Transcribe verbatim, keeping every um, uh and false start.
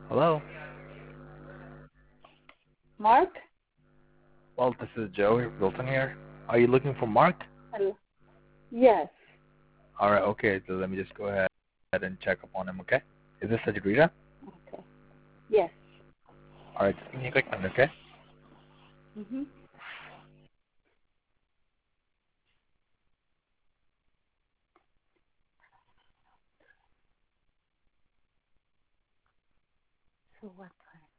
Hello. Mark? Well, this is Joe Wilton here. Are you looking for Mark? Hello. Yes. All right. Okay. So let me just go ahead and check up on him. Okay. Is this Sajidrita? Okay. Yes. All right. Just give me a quick minute. Okay. Mhm. So what time?